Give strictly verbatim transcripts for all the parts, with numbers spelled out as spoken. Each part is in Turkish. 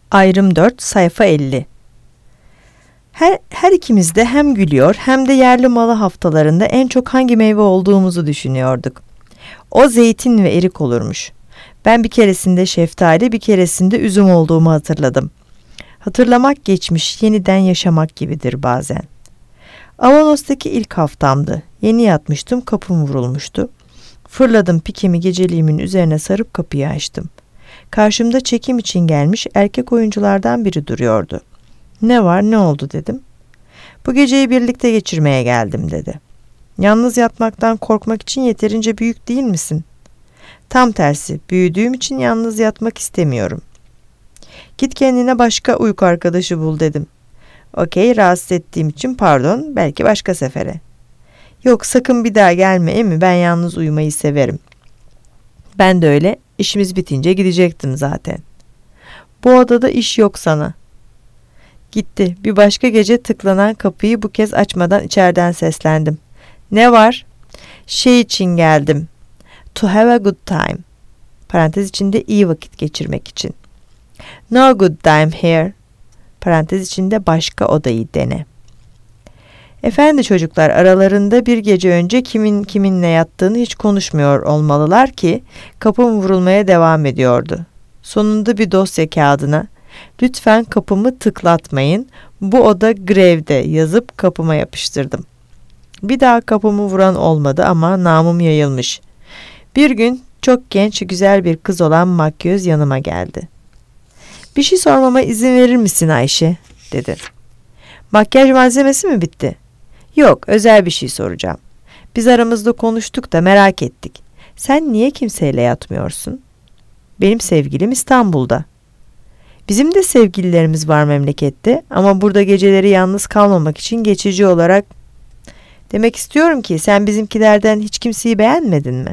Ayrım dört, sayfa elli. Her, her ikimiz de hem gülüyor hem de yerli malı haftalarında en çok hangi meyve olduğumuzu düşünüyorduk. O zeytin ve erik olurmuş. Ben bir keresinde şeftali, bir keresinde üzüm olduğumu hatırladım. Hatırlamak geçmiş, yeniden yaşamak gibidir bazen. Avanos'taki ilk haftamdı. Yeni yatmıştım, kapım vurulmuştu. Fırladım pikimi geceliğimin üzerine sarıp kapıyı açtım. Karşımda çekim için gelmiş erkek oyunculardan biri duruyordu. "Ne var, ne oldu?" dedim. "Bu geceyi birlikte geçirmeye geldim." dedi. "Yalnız yatmaktan korkmak için yeterince büyük değil misin?" "Tam tersi, büyüdüğüm için yalnız yatmak istemiyorum." "Git kendine başka uyku arkadaşı bul." dedim. "Okey, rahatsız ettiğim için pardon, belki başka sefere." "Yok, sakın bir daha gelme emi, ben yalnız uyumayı severim." "Ben de öyle, işimiz bitince gidecektim zaten." "Bu odada iş yok sana." Gitti. Bir başka gece tıklanan kapıyı bu kez açmadan içeriden seslendim. "Ne var?" "Şey için geldim. To have a good time." Parantez içinde iyi vakit geçirmek için. "No good time here." Parantez içinde başka odayı dene. Efendi çocuklar aralarında bir gece önce kimin kiminle yattığını hiç konuşmuyor olmalılar ki kapım vurulmaya devam ediyordu. Sonunda bir dosya kağıdına "Lütfen kapımı tıklatmayın, bu oda grevde" yazıp kapıma yapıştırdım. Bir daha kapımı vuran olmadı ama namım yayılmış. Bir gün çok genç, güzel bir kız olan makyöz yanıma geldi. "Bir şey sormama izin verir misin Ayşe?" dedi. "Makyaj malzemesi mi bitti?" "Yok, özel bir şey soracağım. Biz aramızda konuştuk da merak ettik. Sen niye kimseyle yatmıyorsun?" "Benim sevgilim İstanbul'da." "Bizim de sevgililerimiz var memlekette ama burada geceleri yalnız kalmamak için geçici olarak..." "Demek istiyorum ki sen bizimkilerden hiç kimseyi beğenmedin mi?"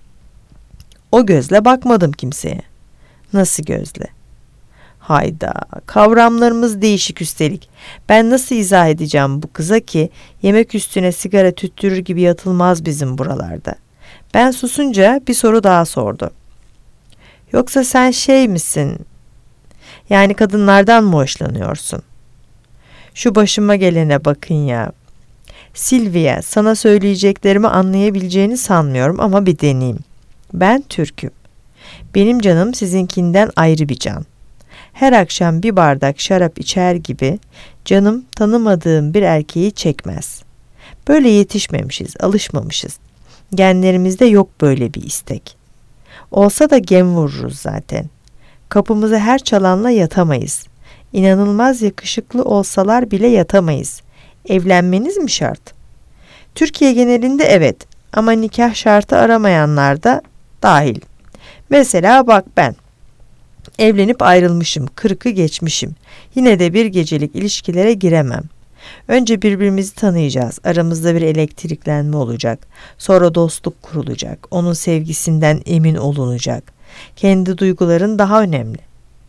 "O gözle bakmadım kimseye." "Nasıl gözle?" "Hayda, kavramlarımız değişik üstelik. Ben nasıl izah edeceğim bu kıza ki yemek üstüne sigara tüttürür gibi yatılmaz bizim buralarda." Ben susunca bir soru daha sordu. "Yoksa sen şey misin? Yani kadınlardan mı hoşlanıyorsun?" Şu başıma gelene bakın ya. "Silvia, sana söyleyeceklerimi anlayabileceğini sanmıyorum ama bir deneyeyim. Ben Türk'üm. Benim canım sizinkinden ayrı bir can. Her akşam bir bardak şarap içer gibi canım tanımadığım bir erkeği çekmez. Böyle yetişmemişiz, alışmamışız. Genlerimizde yok böyle bir istek. Olsa da gem vururuz zaten. Kapımıza her çalanla yatamayız. İnanılmaz yakışıklı olsalar bile yatamayız. Evlenmeniz mi şart?" "Türkiye genelinde evet ama nikah şartı aramayanlar da dahil. Mesela bak ben. Evlenip ayrılmışım, kırkı geçmişim. Yine de bir gecelik ilişkilere giremem. Önce birbirimizi tanıyacağız. Aramızda bir elektriklenme olacak. Sonra dostluk kurulacak. Onun sevgisinden emin olunacak. Kendi duyguların daha önemli.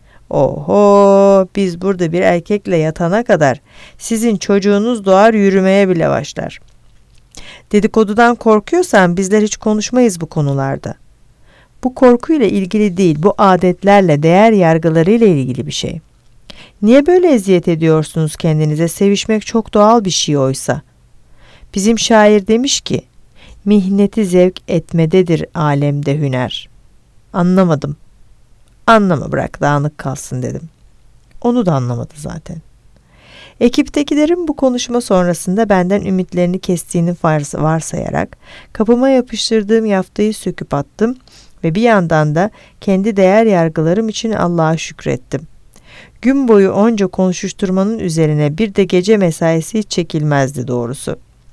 Oho, biz burada bir erkekle yatana kadar sizin çocuğunuz doğar, yürümeye bile başlar. Dedikodudan korkuyorsan bizler hiç konuşmayız bu konularda." "Bu korkuyla ilgili değil, bu adetlerle, değer yargılarıyla ilgili bir şey. Niye böyle eziyet ediyorsunuz kendinize? Sevişmek çok doğal bir şey oysa. Bizim şair demiş ki, mihneti zevk etmededir alemde hüner." Anlamadım. "Anlama, bırak dağınık kalsın" dedim. Onu da anlamadı zaten. Ekiptekilerin bu konuşma sonrasında benden ümitlerini kestiğini varsayarak kapıma yapıştırdığım yaftayı söküp attım ve bir yandan da kendi değer yargılarım için Allah'a şükrettim. Gün boyu onca konuşuşturmanın üzerine bir de gece mesaisi hiç çekilmezdi doğrusu.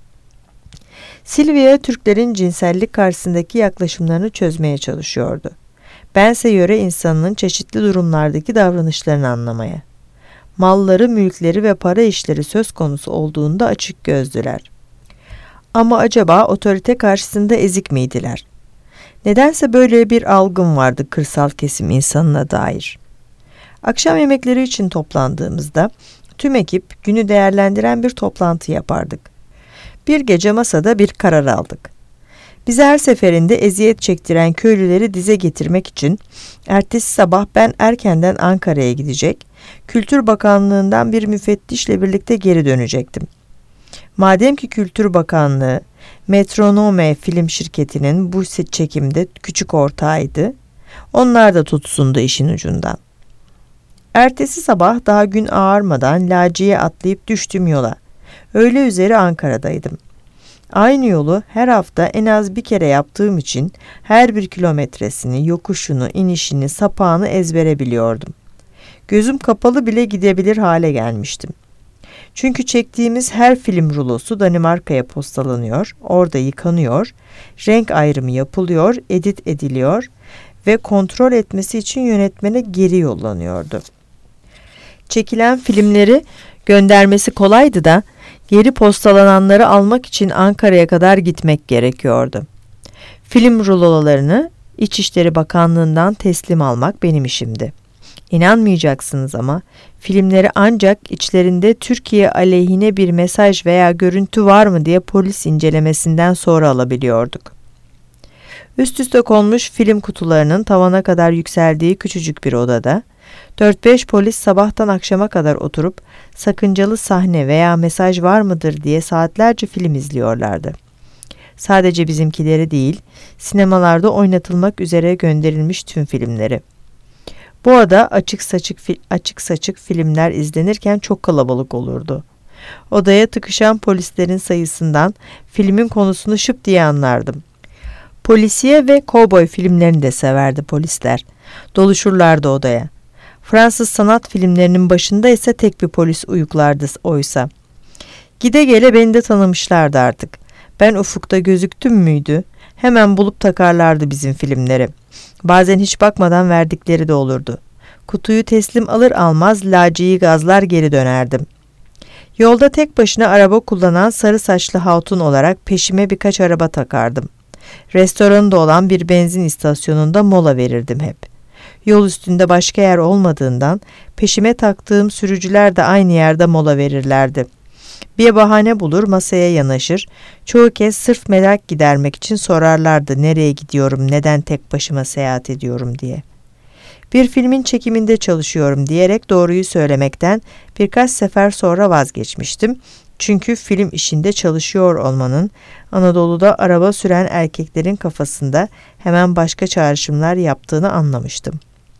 Silvia Türklerin cinsellik karşısındaki yaklaşımlarını çözmeye çalışıyordu. Bense yöre insanının çeşitli durumlardaki davranışlarını anlamaya. Malları, mülkleri ve para işleri söz konusu olduğunda açık gözdüler. Ama acaba otorite karşısında ezik miydiler? Nedense böyle bir algım vardı kırsal kesim insanına dair. Akşam yemekleri için toplandığımızda tüm ekip günü değerlendiren bir toplantı yapardık. Bir gece masada bir karar aldık. Bize her seferinde eziyet çektiren köylüleri dize getirmek için ertesi sabah ben erkenden Ankara'ya gidecek, Kültür Bakanlığı'ndan bir müfettişle birlikte geri dönecektim. Madem ki Kültür Bakanlığı, Metronome film şirketinin bu çekimde küçük ortağıydı, onlar da tutsundu işin ucundan. Ertesi sabah daha gün ağarmadan Laci'ye atlayıp düştüm yola. Öğle üzeri Ankara'daydım. Aynı yolu her hafta en az bir kere yaptığım için her bir kilometresini, yokuşunu, inişini, sapağını ezbere biliyordum. Gözüm kapalı bile gidebilir hale gelmiştim. Çünkü çektiğimiz her film rulosu Danimarka'ya postalanıyor, orada yıkanıyor, renk ayrımı yapılıyor, edit ediliyor ve kontrol etmesi için yönetmene geri yollanıyordu. Çekilen filmleri göndermesi kolaydı da geri postalananları almak için Ankara'ya kadar gitmek gerekiyordu. Film rulolarını İçişleri Bakanlığı'ndan teslim almak benim işimdi. İnanmayacaksınız ama filmleri ancak içlerinde Türkiye aleyhine bir mesaj veya görüntü var mı diye polis incelemesinden sonra alabiliyorduk. Üst üste konmuş film kutularının tavana kadar yükseldiği küçücük bir odada dört beş polis sabahtan akşama kadar oturup sakıncalı sahne veya mesaj var mıdır diye saatlerce film izliyorlardı. Sadece bizimkileri değil, sinemalarda oynatılmak üzere gönderilmiş tüm filmleri. Bu arada açık saçık açık saçık filmler izlenirken çok kalabalık olurdu. Odaya tıkışan polislerin sayısından filmin konusunu şıp diye anlardım. Polisiye ve kovboy filmlerini de severdi polisler. Doluşurlardı odaya. Fransız sanat filmlerinin başında ise tek bir polis uyuklardı oysa. Gide gele beni de tanımışlardı artık. Ben ufukta gözüktüm müydü? Hemen bulup takarlardı bizim filmleri. Bazen hiç bakmadan verdikleri de olurdu. Kutuyu teslim alır almaz Laci'yi gazlar geri dönerdim. Yolda tek başına araba kullanan sarı saçlı hatun olarak peşime birkaç araba takardım. Restoranında olan bir benzin istasyonunda mola verirdim hep. Yol üstünde başka yer olmadığından peşime taktığım sürücüler de aynı yerde mola verirlerdi. Bir bahane bulur masaya yanaşır, çoğu kez sırf merak gidermek için sorarlardı nereye gidiyorum, neden tek başıma seyahat ediyorum diye. Bir filmin çekiminde çalışıyorum diyerek doğruyu söylemekten birkaç sefer sonra vazgeçmiştim. Çünkü film işinde çalışıyor olmanın Anadolu'da araba süren erkeklerin kafasında hemen başka çağrışımlar yaptığını anlamıştım.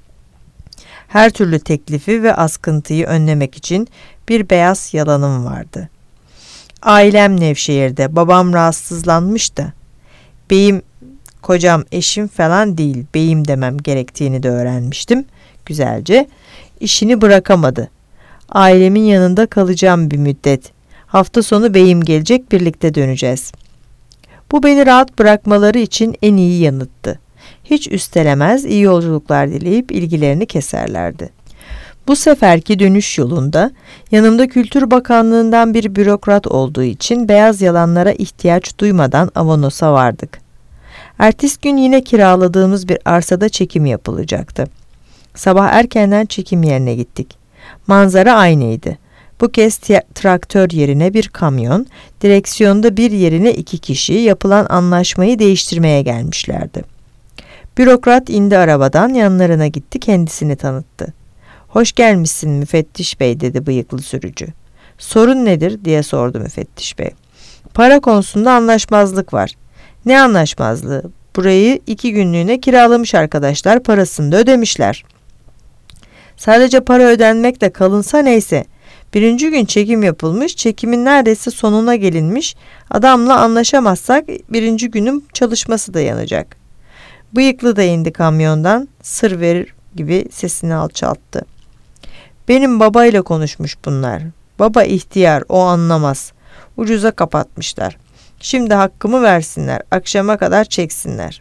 Her türlü teklifi ve askıntıyı önlemek için bir beyaz yalanım vardı. Ailem Nevşehir'de, babam rahatsızlanmış da, beyim, kocam, eşim falan değil, beyim demem gerektiğini de öğrenmiştim güzelce. İşini bırakamadı. Ailemin yanında kalacağım bir müddet. Hafta sonu beyim gelecek, birlikte döneceğiz. Bu beni rahat bırakmaları için en iyi yanıttı. Hiç üstelemez, iyi yolculuklar dileyip ilgilerini keserlerdi. Bu seferki dönüş yolunda yanımda Kültür Bakanlığı'ndan bir bürokrat olduğu için beyaz yalanlara ihtiyaç duymadan Avanos'a vardık. Ertesi gün yine kiraladığımız bir arsada çekim yapılacaktı. Sabah erkenden çekim yerine gittik. Manzara aynıydı. Bu kez traktör yerine bir kamyon, direksiyonda bir yerine iki kişi yapılan anlaşmayı değiştirmeye gelmişlerdi. Bürokrat indi arabadan, yanlarına gitti, kendisini tanıttı. "Hoş gelmişsin müfettiş bey," dedi bıyıklı sürücü. "Sorun nedir?" diye sordu müfettiş bey. "Para konusunda anlaşmazlık var." "Ne anlaşmazlığı?" "Burayı iki günlüğüne kiralamış arkadaşlar, parasını da ödemişler." "Sadece para ödenmekle kalınsa neyse. Birinci gün çekim yapılmış, çekimin neredeyse sonuna gelinmiş, adamla anlaşamazsak birinci günün çalışması da yanacak." Bıyıklı da indi kamyondan, sır verir gibi sesini alçalttı. "Benim babayla konuşmuş bunlar. Baba ihtiyar, o anlamaz. Ucuza kapatmışlar. Şimdi hakkımı versinler, akşama kadar çeksinler."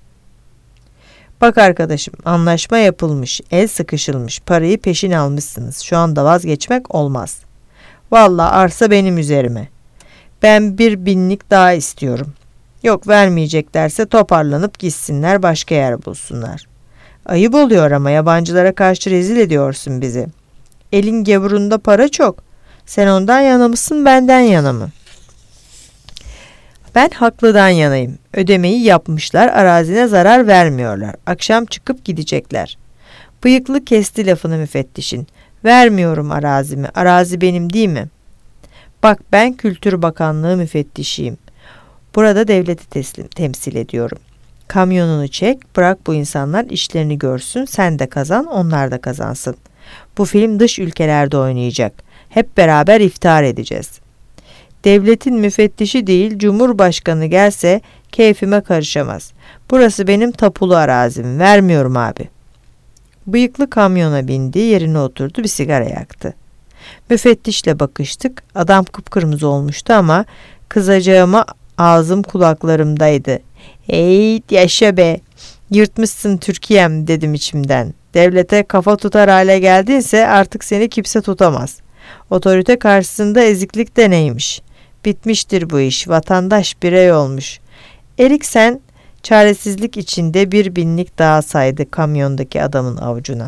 "Bak arkadaşım, anlaşma yapılmış, el sıkışılmış, parayı peşin almışsınız. Şu anda vazgeçmek olmaz. Vallahi arsa benim üzerime. Ben bir binlik daha istiyorum. Yok, vermeyeceklerse toparlanıp gitsinler, başka yer bulsunlar. Ayıp oluyor ama, yabancılara karşı rezil ediyorsun bizi. Elin gavurunda para çok. Sen ondan yana mısın, benden yana mı?" Ben haklıdan yanayım. Ödemeyi yapmışlar, arazine zarar vermiyorlar. Akşam çıkıp gidecekler. Bıyıklı kesti lafını müfettişin. Vermiyorum arazimi, arazi benim değil mi? Bak ben Kültür Bakanlığı müfettişiyim. Burada devleti teslim, temsil ediyorum. Kamyonunu çek, bırak bu insanlar işlerini görsün, sen de kazan, onlar da kazansın. Bu film dış ülkelerde oynayacak. Hep beraber iftar edeceğiz. Devletin müfettişi değil, Cumhurbaşkanı gelse keyfime karışamaz. Burası benim tapulu arazim, vermiyorum abi. Bıyıklı kamyona bindi, yerine oturdu, bir sigara yaktı. Müfettişle bakıştık, adam kıpkırmızı olmuştu ama kızacağıma ağzım kulaklarımdaydı. Hey yaşa be, yırtmışsın Türkiye'm dedim içimden. Devlete kafa tutar hale geldinse artık seni kimse tutamaz. Otorite karşısında eziklik de neymiş? Bitmiştir bu iş, vatandaş birey olmuş. Eriksen çaresizlik içinde bir binlik daha saydı kamyondaki adamın avucuna.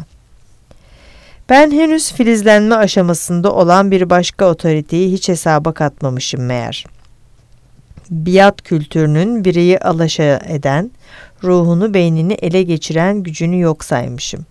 Ben henüz filizlenme aşamasında olan bir başka otoriteyi hiç hesaba katmamışım meğer. Biat kültürünün bireyi alaşağı eden, ruhunu beynini ele geçiren gücünü yok saymışım.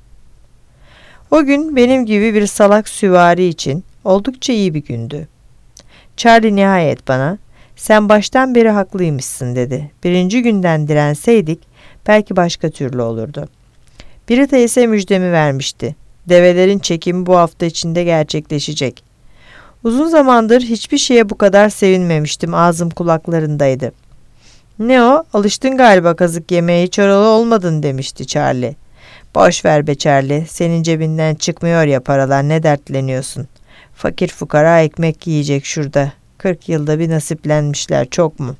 O gün benim gibi bir salak süvari için oldukça iyi bir gündü. Charlie nihayet bana, sen baştan beri haklıymışsın dedi. Birinci günden direnseydik belki başka türlü olurdu. Birita ise müjdemi vermişti. Develerin çekimi bu hafta içinde gerçekleşecek. Uzun zamandır hiçbir şeye bu kadar sevinmemiştim, ağzım kulaklarındaydı. Ne o, alıştın galiba kazık yemeye, hiç oralı olmadın demişti Charlie. Boş ver be Charlie, senin cebinden çıkmıyor ya paralar, ne dertleniyorsun? Fakir fukara ekmek yiyecek şurada. Kırk yılda bir nasiplenmişler, çok mu?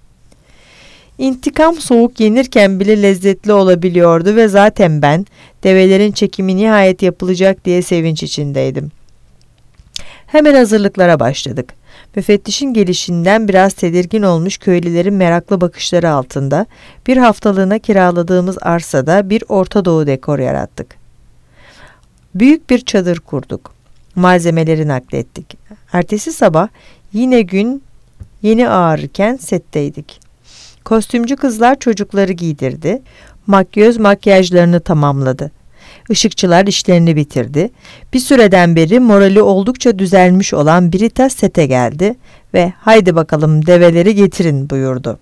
İntikam soğuk yenirken bile lezzetli olabiliyordu ve zaten ben develerin çekimi nihayet yapılacak diye sevinç içindeydim. Hemen hazırlıklara başladık. Müfettişin gelişinden biraz tedirgin olmuş köylülerin meraklı bakışları altında bir haftalığına kiraladığımız arsada bir Orta Doğu dekoru yarattık. Büyük bir çadır kurduk. Malzemeleri naklettik. Ertesi sabah yine gün yeni ağarırken setteydik. Kostümcü kızlar çocukları giydirdi. Makyöz makyajlarını tamamladı. Işıkçılar işlerini bitirdi. Bir süreden beri morali oldukça düzelmiş olan Birita sete geldi ve haydi bakalım develeri getirin buyurdu.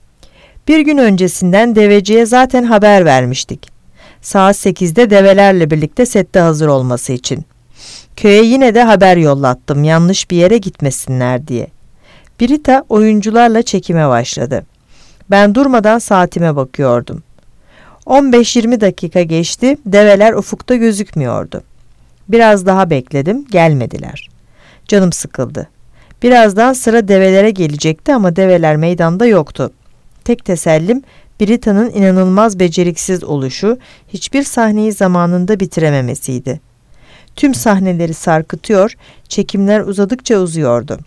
Bir gün öncesinden deveciye zaten haber vermiştik. Saat sekizde develerle birlikte sette hazır olması için. Köye yine de haber yollattım yanlış bir yere gitmesinler diye. Birita oyuncularla çekime başladı. Ben durmadan saatime bakıyordum. on beş yirmi dakika geçti, develer ufukta gözükmüyordu. Biraz daha bekledim, gelmediler. Canım sıkıldı. Birazdan sıra develere gelecekti ama develer meydanda yoktu. Tek tesellim Birita'nın inanılmaz beceriksiz oluşu, hiçbir sahneyi zamanında bitirememesiydi. Tüm sahneleri sarkıtıyor, çekimler uzadıkça uzuyordu.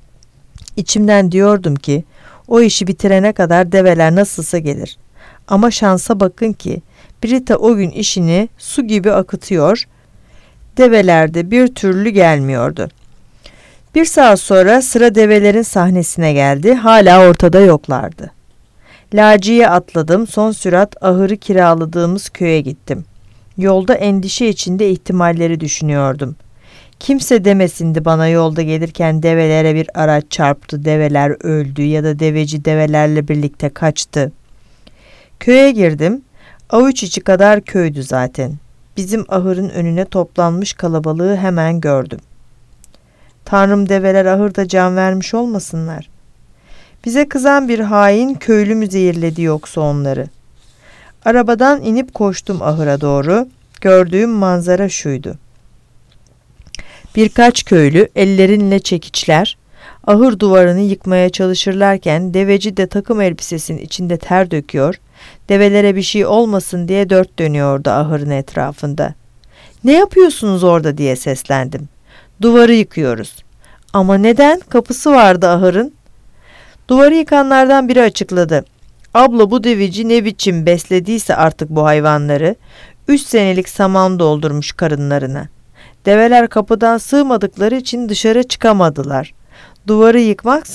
İçimden diyordum ki, o işi bitirene kadar develer nasılsa gelir. Ama şansa bakın ki Birita o gün işini su gibi akıtıyor, develer de bir türlü gelmiyordu. Bir saat sonra sıra develerin sahnesine geldi, hala ortada yoklardı. Laciye atladım, son sürat ahırı kiraladığımız köye gittim. Yolda endişe içinde ihtimalleri düşünüyordum. Kimse demesindi bana yolda gelirken develere bir araç çarptı, develer öldü ya da deveci develerle birlikte kaçtı. Köye girdim. Avuç içi kadar köydü zaten. Bizim ahırın önüne toplanmış kalabalığı hemen gördüm. Tanrım develer ahırda can vermiş olmasınlar. Bize kızan bir hain köylü mü zehirledi yoksa onları? Arabadan inip koştum ahıra doğru. Gördüğüm manzara şuydu. Birkaç köylü ellerinle çekiçler, ahır duvarını yıkmaya çalışırlarken deveci de takım elbisesinin içinde ter döküyor, develere bir şey olmasın diye dört dönüyordu ahırın etrafında. Ne yapıyorsunuz orada diye seslendim. Duvarı yıkıyoruz. Ama neden? Kapısı vardı ahırın. Duvarı yıkanlardan biri açıkladı. Abla bu deveci ne biçim beslediyse artık bu hayvanları, üç senelik saman doldurmuş karınlarına. Develer kapıdan sığmadıkları için dışarı çıkamadılar. Duvarı yıkmazsak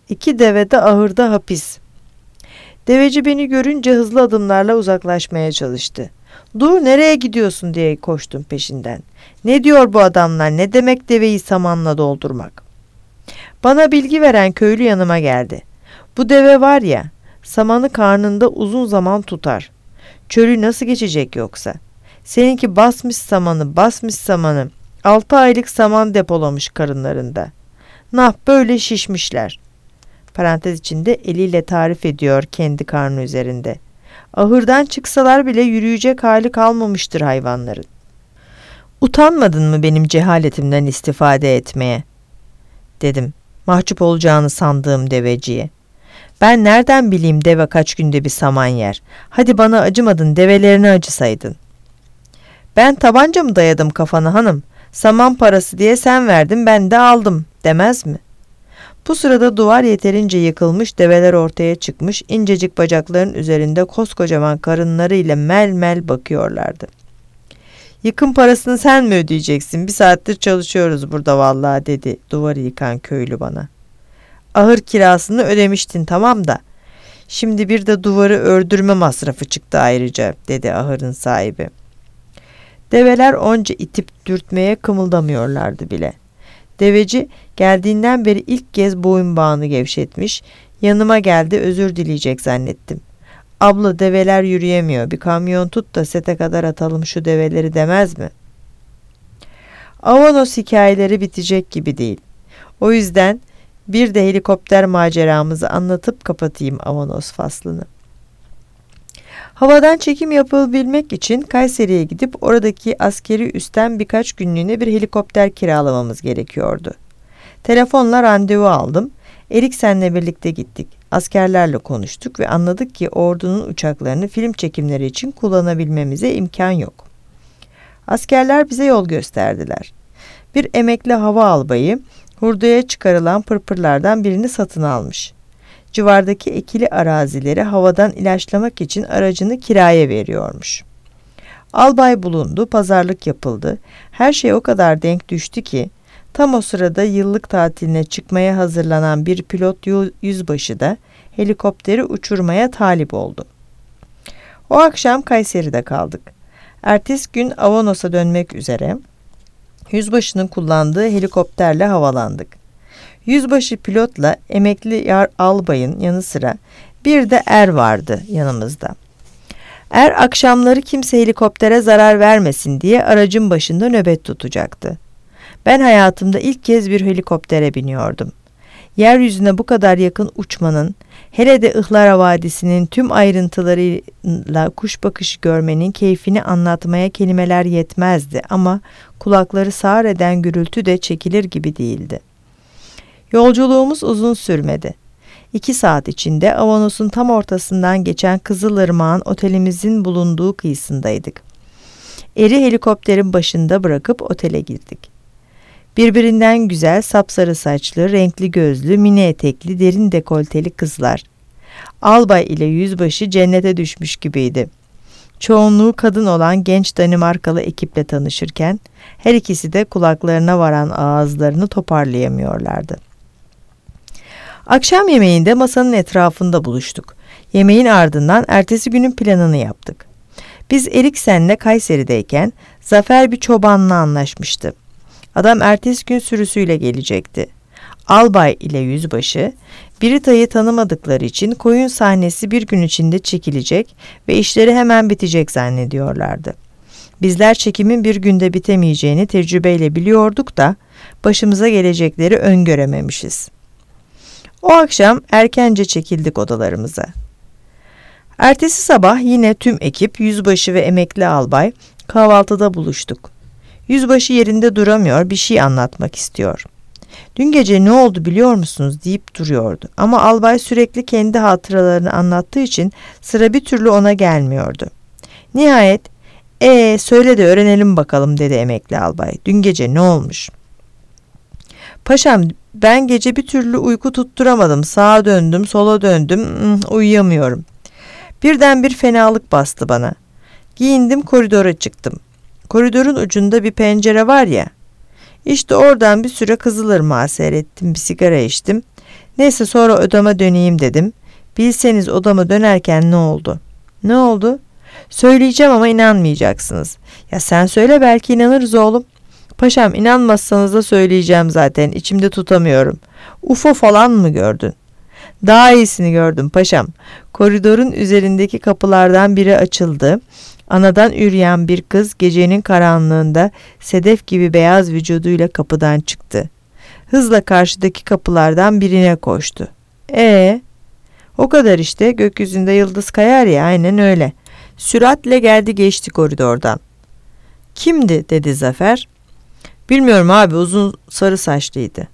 İki deve de ahırda hapis. Deveci beni görünce hızlı adımlarla uzaklaşmaya çalıştı. Dur, nereye gidiyorsun diye koştum peşinden. Ne diyor bu adamlar, ne demek deveyi samanla doldurmak? Bana bilgi veren köylü yanıma geldi. Bu deve var ya, samanı karnında uzun zaman tutar. Çölü nasıl geçecek yoksa? Seninki basmış samanı, basmış samanı. Altı aylık saman depolamış karınlarında. Nah, böyle şişmişler. Parantez içinde eliyle tarif ediyor kendi karnı üzerinde. Ahırdan çıksalar bile yürüyecek hali kalmamıştır hayvanların. Utanmadın mı benim cehaletimden istifade etmeye? Dedim, mahcup olacağını sandığım deveciye. Ben nereden bileyim deve kaç günde bir saman yer? Hadi bana acımadın, develerine acısaydın. Ben tabanca mı dayadım kafana hanım? Saman parası diye sen verdin, ben de aldım demez mi? Bu sırada duvar yeterince yıkılmış, develer ortaya çıkmış, incecik bacakların üzerinde koskocaman karınlarıyla mel mel bakıyorlardı. Yıkım parasını sen mi ödeyeceksin? Bir saattir çalışıyoruz burada vallahi, dedi duvarı yıkan köylü bana. Ahır kirasını ödemiştin tamam da. Şimdi bir de duvarı ördürme masrafı çıktı ayrıca, dedi ahırın sahibi. Develer onca itip dürtmeye kımıldamıyorlardı bile. Deveci geldiğinden beri ilk kez boyun bağını gevşetmiş, yanıma geldi, özür dileyecek zannettim. Abla, develer yürüyemiyor, bir kamyon tut da sete kadar atalım şu develeri demez mi? Avanos hikayeleri bitecek gibi değil. O yüzden bir de helikopter maceramızı anlatıp kapatayım Avanos faslını. Havadan çekim yapılabilmek için Kayseri'ye gidip oradaki askeri üstten birkaç günlüğüne bir helikopter kiralamamız gerekiyordu. Telefonla randevu aldım. Eriksen'le birlikte gittik. Askerlerle konuştuk ve anladık ki ordunun uçaklarını film çekimleri için kullanabilmemize imkan yok. Askerler bize yol gösterdiler. Bir emekli hava albayı hurdaya çıkarılan pırpırlardan birini satın almış. Civardaki ekili arazileri havadan ilaçlamak için aracını kiraya veriyormuş. Albay bulundu, pazarlık yapıldı. Her şey o kadar denk düştü ki tam o sırada yıllık tatiline çıkmaya hazırlanan bir pilot yüzbaşı da helikopteri uçurmaya talip oldu. O akşam Kayseri'de kaldık. Ertesi gün Avanos'a dönmek üzere yüzbaşının kullandığı helikopterle havalandık. Yüzbaşı pilotla emekli yar albayın yanı sıra bir de er vardı yanımızda. Er akşamları kimse helikoptere zarar vermesin diye aracın başında nöbet tutacaktı. Ben hayatımda ilk kez bir helikoptere biniyordum. Yeryüzüne bu kadar yakın uçmanın, hele de Ihlara Vadisi'nin tüm ayrıntılarıyla kuş bakışı görmenin keyfini anlatmaya kelimeler yetmezdi ama kulakları sağır eden gürültü de çekilir gibi değildi. Yolculuğumuz uzun sürmedi. İki saat içinde Avanos'un tam ortasından geçen Kızılırmak'ın otelimizin bulunduğu kıyısındaydık. Eri helikopterin başında bırakıp otele girdik. Birbirinden güzel, sapsarı saçlı, renkli gözlü, mini etekli, derin dekolteli kızlar. Albay ile yüzbaşı cennete düşmüş gibiydi. Çoğunluğu kadın olan genç Danimarkalı ekiple tanışırken her ikisi de kulaklarına varan ağızlarını toparlayamıyorlardı. Akşam yemeğinde masanın etrafında buluştuk. Yemeğin ardından ertesi günün planını yaptık. Biz Eriksen'le Kayseri'deyken Zafer bir çobanla anlaşmıştı. Adam ertesi gün sürüsüyle gelecekti. Albay ile yüzbaşı Birita'yı tanımadıkları için koyun sahnesi bir gün içinde çekilecek ve işleri hemen bitecek zannediyorlardı. Bizler çekimin bir günde bitemeyeceğini tecrübeyle biliyorduk da başımıza gelecekleri öngörememişiz. O akşam erkence çekildik odalarımıza. Ertesi sabah yine tüm ekip, yüzbaşı ve emekli albay kahvaltıda buluştuk. Yüzbaşı yerinde duramıyor, bir şey anlatmak istiyor. Dün gece ne oldu biliyor musunuz deyip duruyordu. Ama albay sürekli kendi hatıralarını anlattığı için sıra bir türlü ona gelmiyordu. Nihayet, ee söyle de öğrenelim bakalım dedi emekli albay. Dün gece ne olmuş? Paşam, ben gece bir türlü uyku tutturamadım. Sağa döndüm, sola döndüm, uyuyamıyorum. Birden bir fenalık bastı bana. Giyindim, koridora çıktım. Koridorun ucunda bir pencere var ya. İşte oradan bir süre Kızılırmak'ı seyrettim, bir sigara içtim. Neyse sonra odama döneyim dedim. Bilseniz odama dönerken ne oldu? Ne oldu? Söyleyeceğim ama inanmayacaksınız. Ya sen söyle belki inanırız oğlum. Paşam inanmazsanız da söyleyeceğim zaten. İçimde tutamıyorum. U F O falan mı gördün? Daha iyisini gördüm paşam. Koridorun üzerindeki kapılardan biri açıldı. Anadan üreyen bir kız gecenin karanlığında sedef gibi beyaz vücuduyla kapıdan çıktı. Hızla karşıdaki kapılardan birine koştu. Ee, o kadar işte, gökyüzünde yıldız kayar ya, aynen öyle. Süratle geldi geçti koridordan. Kimdi dedi Zafer. Bilmiyorum abi, uzun sarı saçlıydı.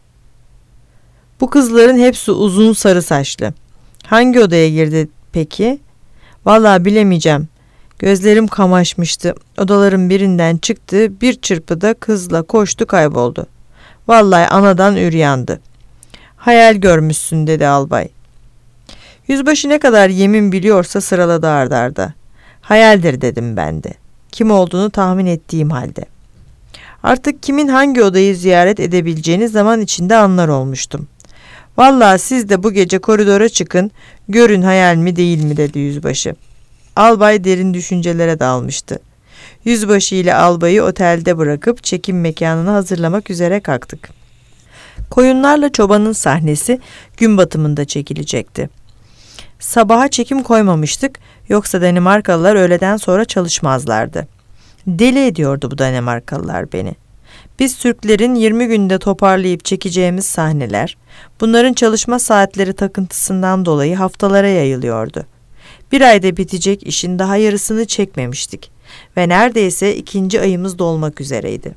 Bu kızların hepsi uzun sarı saçlı. Hangi odaya girdi peki? Vallahi bilemeyeceğim. Gözlerim kamaşmıştı. Odaların birinden çıktı, bir çırpıda kızla koştu, kayboldu. Vallahi anadan üryandı. Hayal görmüşsün dedi albay. Yüzbaşı ne kadar yemin biliyorsa sıraladı arda arda. Hayaldir dedim ben de. Kim olduğunu tahmin ettiğim halde. Artık kimin hangi odayı ziyaret edebileceğini zaman içinde anlar olmuştum. Vallahi siz de bu gece koridora çıkın, görün hayal mi değil mi dedi yüzbaşı. Albay derin düşüncelere dalmıştı. Yüzbaşı ile albayı otelde bırakıp çekim mekanını hazırlamak üzere kalktık. Koyunlarla çobanın sahnesi gün batımında çekilecekti. Sabaha çekim koymamıştık, yoksa Danimarkalılar öğleden sonra çalışmazlardı. Deli ediyordu bu Danimarkalılar beni. Biz Türklerin yirmi günde toparlayıp çekeceğimiz sahneler, bunların çalışma saatleri takıntısından dolayı haftalara yayılıyordu. Bir ayda bitecek işin daha yarısını çekmemiştik ve neredeyse ikinci ayımız dolmak üzereydi.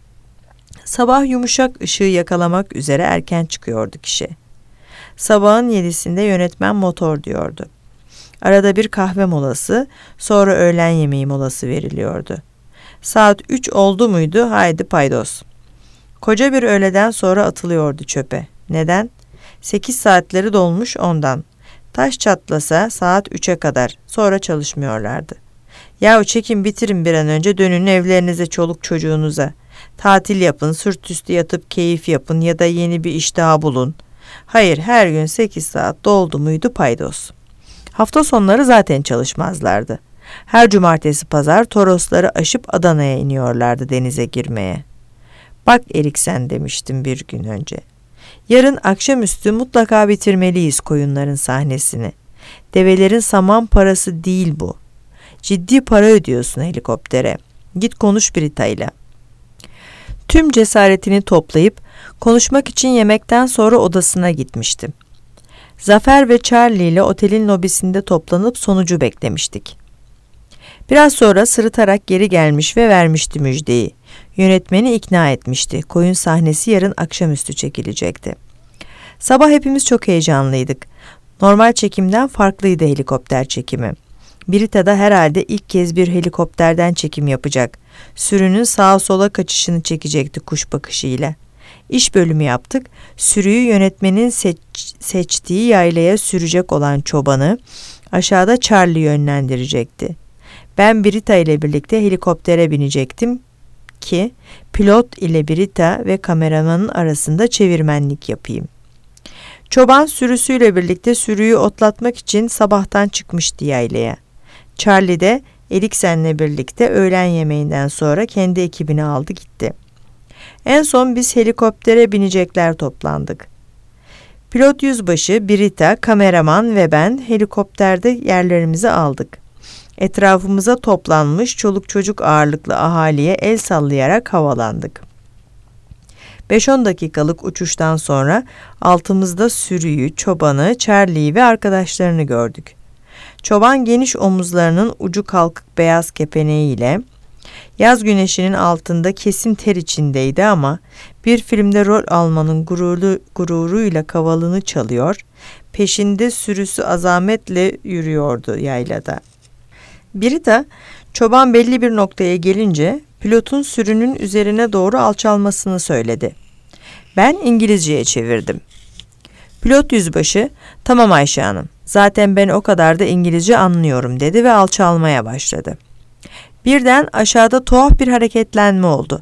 Sabah yumuşak ışığı yakalamak üzere erken çıkıyorduk işe. Sabahın yedisinde yönetmen motor diyordu. Arada bir kahve molası, sonra öğlen yemeği molası veriliyordu. Saat üç oldu muydu, haydi paydos. Koca bir öğleden sonra atılıyordu çöpe. Neden? Sekiz saatleri dolmuş ondan. Taş çatlasa saat üçe kadar, sonra çalışmıyorlardı. Yahu çekin bitirin bir an önce, dönün evlerinize, çoluk çocuğunuza. Tatil yapın, sırt üstü yatıp keyif yapın ya da yeni bir iş daha bulun. Hayır, her gün sekiz saat doldu muydu paydos. Hafta sonları zaten çalışmazlardı. Her cumartesi pazar Torosları aşıp Adana'ya iniyorlardı denize girmeye. Bak Eriksen demiştim bir gün önce. Yarın akşamüstü mutlaka bitirmeliyiz koyunların sahnesini. Develerin saman parası değil bu. Ciddi para ödüyorsun helikoptere. Git konuş Brita'yla. Tüm cesaretini toplayıp konuşmak için yemekten sonra odasına gitmiştim. Zafer ve Charlie ile otelin lobisinde toplanıp sonucu beklemiştik. Biraz sonra sırıtarak geri gelmiş ve vermişti müjdeyi. Yönetmeni ikna etmişti. Koyun sahnesi yarın akşamüstü çekilecekti. Sabah hepimiz çok heyecanlıydık. Normal çekimden farklıydı helikopter çekimi. Brita da herhalde ilk kez bir helikopterden çekim yapacak. Sürünün sağa sola kaçışını çekecekti kuş bakışıyla. İş bölümü yaptık. Sürüyü yönetmenin seç, seçtiği yaylaya sürecek olan çobanı aşağıda Charlie yönlendirecekti. Ben Brita ile birlikte helikoptere binecektim ki pilot ile Brita ve kameramanın arasında çevirmenlik yapayım. Çoban sürüsüyle birlikte sürüyü otlatmak için sabahtan çıkmıştı yaylaya. Charlie de Eriksen'le birlikte öğlen yemeğinden sonra kendi ekibini aldı gitti. En son biz helikoptere binecekler toplandık. Pilot yüzbaşı, Brita, kameraman ve ben helikopterde yerlerimizi aldık. Etrafımıza toplanmış çoluk çocuk ağırlıklı ahaliye el sallayarak havalandık. beş on dakikalık uçuştan sonra altımızda sürüyü, çobanı, Charlie'yi ve arkadaşlarını gördük. Çoban geniş omuzlarının ucu kalkık beyaz kepeneğiyle yaz güneşinin altında kesin ter içindeydi ama bir filmde rol almanın gururlu, gururuyla kavalını çalıyor, peşinde sürüsü azametle yürüyordu yaylada. Brita, çoban belli bir noktaya gelince pilotun sürünün üzerine doğru alçalmasını söyledi. Ben İngilizceye çevirdim. Pilot yüzbaşı, tamam Ayşe Hanım, zaten ben o kadar da İngilizce anlıyorum dedi ve alçalmaya başladı. Birden aşağıda tuhaf bir hareketlenme oldu.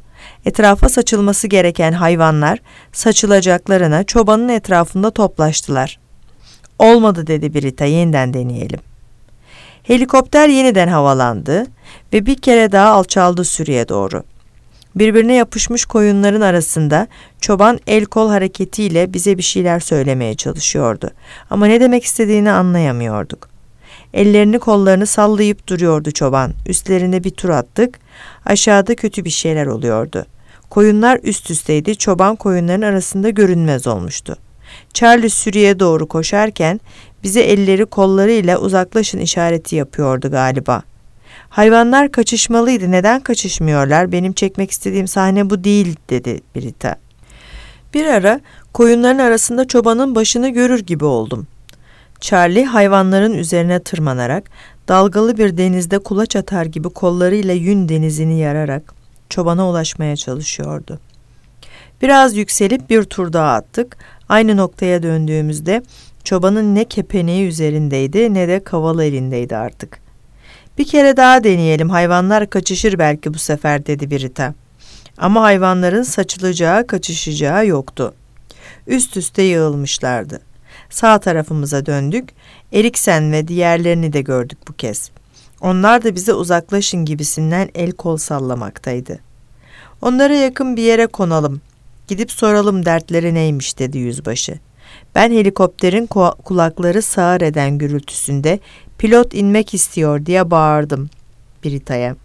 Etrafa saçılması gereken hayvanlar saçılacaklarına çobanın etrafında toplaştılar. Olmadı dedi Brita, yeniden deneyelim. Helikopter yeniden havalandı ve bir kere daha alçaldı sürüye doğru. Birbirine yapışmış koyunların arasında çoban el kol hareketiyle bize bir şeyler söylemeye çalışıyordu. Ama ne demek istediğini anlayamıyorduk. Ellerini kollarını sallayıp duruyordu çoban. Üstlerine bir tur attık. Aşağıda kötü bir şeyler oluyordu. Koyunlar üst üsteydi. Çoban koyunların arasında görünmez olmuştu. Charlie sürüye doğru koşarken bize elleri kollarıyla uzaklaşın işareti yapıyordu galiba. Hayvanlar kaçışmalıydı. Neden kaçışmıyorlar? Benim çekmek istediğim sahne bu değil dedi Brita. Bir ara koyunların arasında çobanın başını görür gibi oldum. Charlie hayvanların üzerine tırmanarak dalgalı bir denizde kulaç atar gibi kollarıyla yün denizini yararak çobana ulaşmaya çalışıyordu. Biraz yükselip bir tur daha attık. Aynı noktaya döndüğümüzde çobanın ne kepeneği üzerindeydi ne de kavalı elindeydi artık. Bir kere daha deneyelim, hayvanlar kaçışır belki bu sefer dedi Brita. Ama hayvanların saçılacağı, kaçışacağı yoktu. Üst üste yığılmışlardı. Sağ tarafımıza döndük. Eriksen ve diğerlerini de gördük bu kez. Onlar da bize uzaklaşın gibisinden el kol sallamaktaydı. Onlara yakın bir yere konalım. Gidip soralım dertleri neymiş dedi yüzbaşı. Ben helikopterin kulakları sağır eden gürültüsünde pilot inmek istiyor diye bağırdım Brita'ya.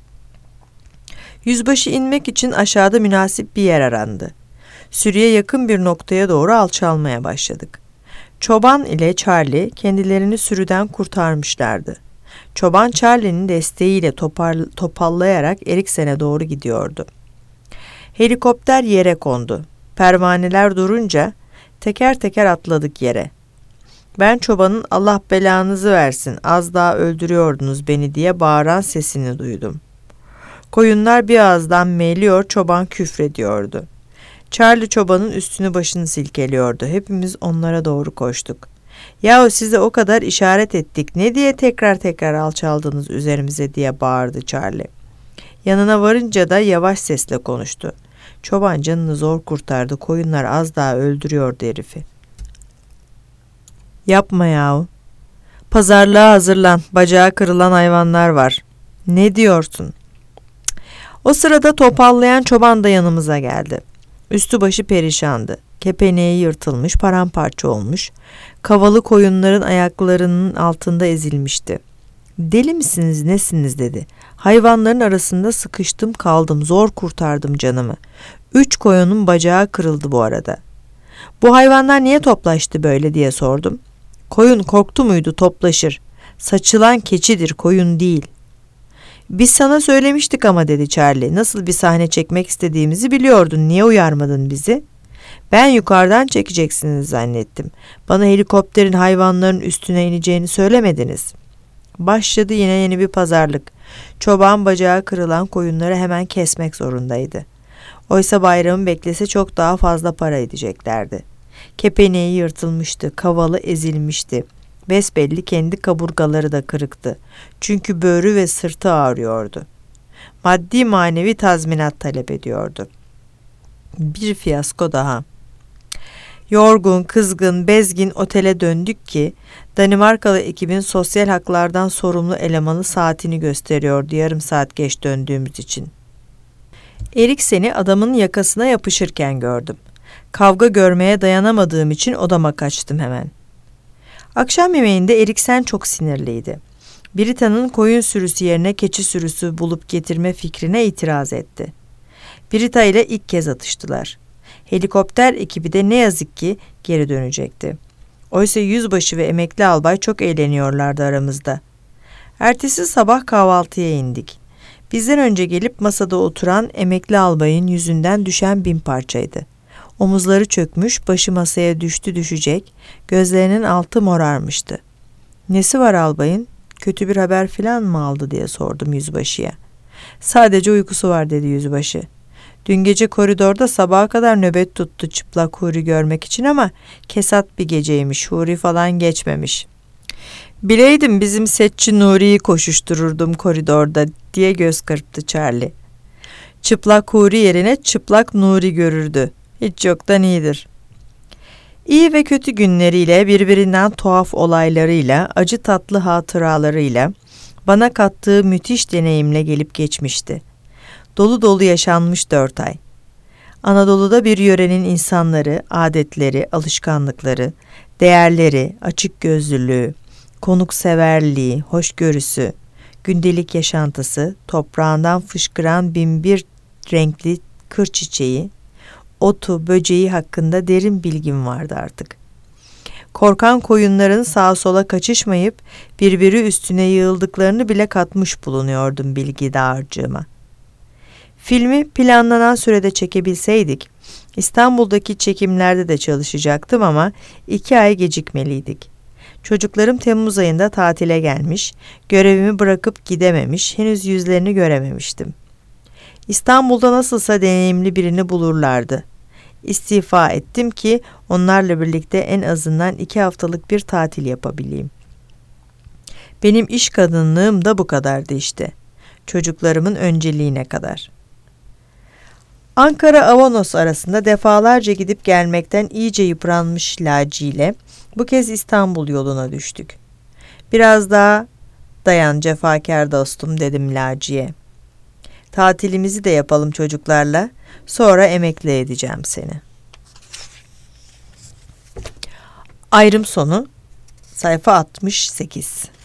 Yüzbaşı inmek için aşağıda münasip bir yer arandı. Sürüye yakın bir noktaya doğru alçalmaya başladık. Çoban ile Charlie kendilerini sürüden kurtarmışlardı. Çoban Charlie'nin desteğiyle topar, topallayarak Eriksen'e doğru gidiyordu. Helikopter yere kondu. Pervaneler durunca teker teker atladık yere. Ben çobanın Allah belanızı versin, az daha öldürüyordunuz beni diye bağıran sesini duydum. Koyunlar bir ağızdan meyliyor, çoban küfrediyordu. Charlie çobanın üstünü başını silkeliyordu. Hepimiz onlara doğru koştuk. Yahu size o kadar işaret ettik, ne diye tekrar tekrar alçaldınız üzerimize diye bağırdı Charlie. Yanına varınca da yavaş sesle konuştu. Çoban canını zor kurtardı, koyunlar az daha öldürüyordu herifi. Yapma yahu. Pazarlığa hazırlan, bacağı kırılan hayvanlar var. Ne diyorsun? O sırada topallayan çoban da yanımıza geldi. Üstü başı perişandı. Kepeneği yırtılmış, paramparça olmuş. Kavalı koyunların ayaklarının altında ezilmişti. Deli misiniz, nesiniz dedi. Hayvanların arasında sıkıştım kaldım, zor kurtardım canımı. Üç koyunun bacağı kırıldı bu arada. Bu hayvanlar niye toplaştı böyle diye sordum. Koyun korktu muydu toplaşır. Saçılan keçidir, koyun değil. Biz sana söylemiştik ama dedi Charlie. Nasıl bir sahne çekmek istediğimizi biliyordun. Niye uyarmadın bizi? Ben yukarıdan çekeceksiniz zannettim. Bana helikopterin hayvanların üstüne ineceğini söylemediniz. Başladı yine yeni bir pazarlık. Çoban bacağı kırılan koyunları hemen kesmek zorundaydı. Oysa bayramı beklese çok daha fazla para edeceklerdi. Kepeneği yırtılmıştı, kavalı ezilmişti. Besbelli kendi kaburgaları da kırıktı. Çünkü böğrü ve sırtı ağrıyordu. Maddi manevi tazminat talep ediyordu. Bir fiyasko daha. Yorgun, kızgın, bezgin otele döndük ki Danimarkalı ekibin sosyal haklardan sorumlu elemanı saatini gösteriyordu yarım saat geç döndüğümüz için. Eriksen'i adamın yakasına yapışırken gördüm. Kavga görmeye dayanamadığım için odama kaçtım hemen. Akşam yemeğinde Eriksen çok sinirliydi. Brita'nın koyun sürüsü yerine keçi sürüsü bulup getirme fikrine itiraz etti. Brita ile ilk kez atıştılar. Helikopter ekibi de ne yazık ki geri dönecekti. Oysa yüzbaşı ve emekli albay çok eğleniyorlardı aramızda. Ertesi sabah kahvaltıya indik. Bizden önce gelip masada oturan emekli albayın yüzünden düşen bin parçaydı. Omuzları çökmüş, başı masaya düştü düşecek, gözlerinin altı morarmıştı. Nesi var albayın? Kötü bir haber filan mı aldı diye sordum yüzbaşıya. Sadece uykusu var dedi yüzbaşı. Dün gece koridorda sabaha kadar nöbet tuttu çıplak Huri görmek için ama kesat bir geceymiş, Huri falan geçmemiş. Bileydim bizim setçi Nuri'yi koşuştururdum koridorda diye göz kırptı Charlie. Çıplak Huri yerine çıplak Nuri görürdü. Hiç yoktan iyidir. İyi ve kötü günleriyle, birbirinden tuhaf olaylarıyla, acı tatlı hatıralarıyla, bana kattığı müthiş deneyimle gelip geçmişti. Dolu dolu yaşanmış dört ay. Anadolu'da bir yörenin insanları, adetleri, alışkanlıkları, değerleri, açıkgözlülüğü, konukseverliği, hoşgörüsü, gündelik yaşantısı, toprağından fışkıran binbir renkli kır çiçeği, otu, böceği hakkında derin bilgim vardı artık. Korkan koyunların sağa sola kaçışmayıp birbiri üstüne yığıldıklarını bile katmış bulunuyordum bilgi dağarcığıma. Filmi planlanan sürede çekebilseydik, İstanbul'daki çekimlerde de çalışacaktım ama iki ay gecikmeliydik. Çocuklarım Temmuz ayında tatile gelmiş, görevimi bırakıp gidememiş, henüz yüzlerini görememiştim. İstanbul'da nasılsa deneyimli birini bulurlardı. İstifa ettim ki onlarla birlikte en azından iki haftalık bir tatil yapabileyim. Benim iş kadınlığım da bu kadardı işte. Çocuklarımın önceliğine kadar. Ankara-Avanos arasında defalarca gidip gelmekten iyice yıpranmış Laci ile bu kez İstanbul yoluna düştük. Biraz daha dayan cefakar dostum dedim Laci'ye. Tatilimizi de yapalım çocuklarla, sonra emekli edeceğim seni. Ayrım sonu, sayfa altmış sekiz.